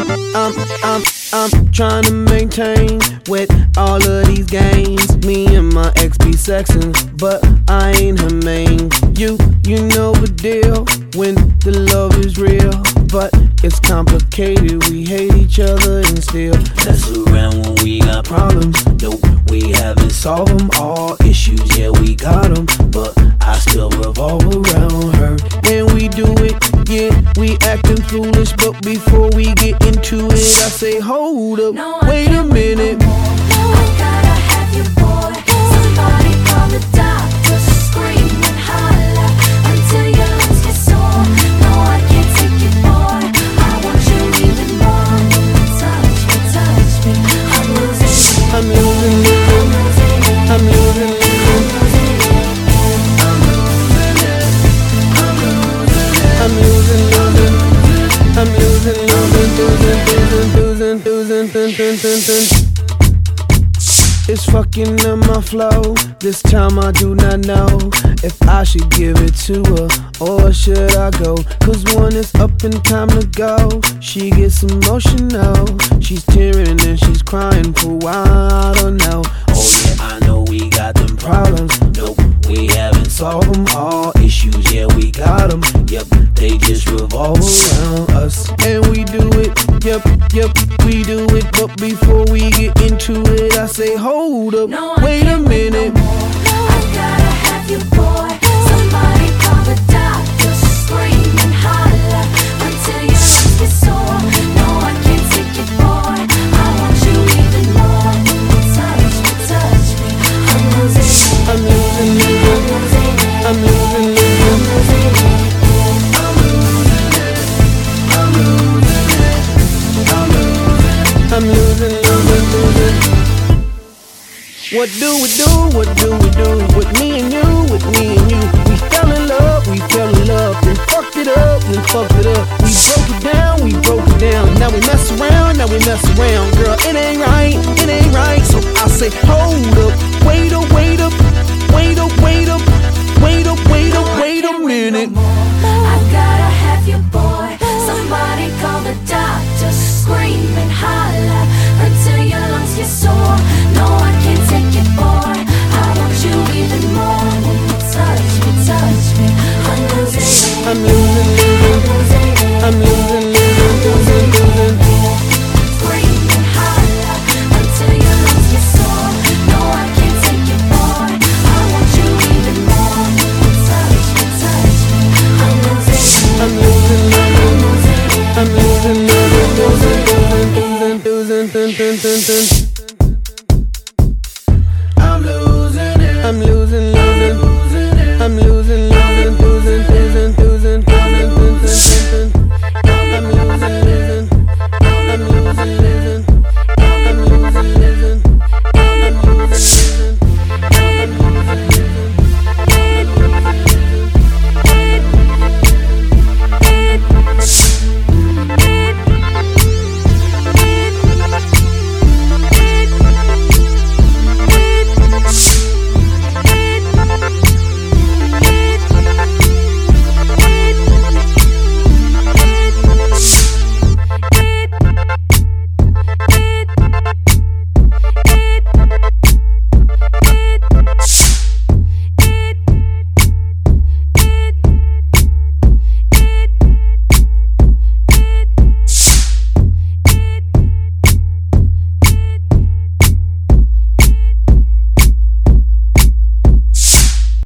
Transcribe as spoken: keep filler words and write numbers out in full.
I'm, I'm, I'm trying to maintain with all of these games. Me and my ex be sexing, but I ain't her main. You, you know the deal when the love is real, but it's complicated. We hate each other and still mess around when we got problems. Nope, we haven't solved them. All issues, yeah, we got them, but I still revolve around her. And we do it, yeah, we acting foolish, but before we get into it, I say, hold up, no, wait a minute. No, I gotta have you, boy. Somebody call the doctor, scream and holler until your lungs get sore. No, I can't take it, boy. I want you even more. Touch me, touch me. I'm losing it. I'm losing it. I'm losing it. I'm losing, losing, I'm losing, losing, losing, losing, losing, losing, losing. It's fucking up my flow. This time I do not know if I should give it to her or should I go. Cause one is up and time to go. She gets emotional. She's tearing and she's crying for why I don't know. Oh yeah, I know we got them problems. Nope, we haven't solved them. All issues, yeah, we got them. Yep, they just revolve around us. And we do it, yep, yep, we do it. But before we get into it, I say, hold up, no, wait a minute. No, I gotta have you, boy. Somebody call the doctor, scream and holler until your lungs get sore. No, I can't take it, boy. I want you even more. Touch me, touch me. I'm losing it. I'm losing it. I'm losing it. I'm losing it. I'm losing it. I'm losing it. I'm losing, losing, losing. What do we do? What do we do? With me and you, with me and you. We fell in love, we fell in love. Then fucked it up, then fucked it up. We broke it down, we broke it down. Now we mess around, now we mess around. Girl, it ain't right, it ain't right. So I say, hold up, wait up, wait up, wait up, wait up, wait up, wait up, wait a minute. I gotta have you, boy. Somebody call the doctor, scream and holler until your lungs get sore. No, I can't take it, boy. I want you even more. Touch me, touch me. I'm losing it. I'm losing, losing. I'm losing, losing, losing, losing. Scream and holler until your lungs get sore. No, I can't take it, boy. I want you even more. Touch me, touch me. I'm losing it. I'm losing, losing. I'm losing, losing, losing, losing, losing, losing, losing.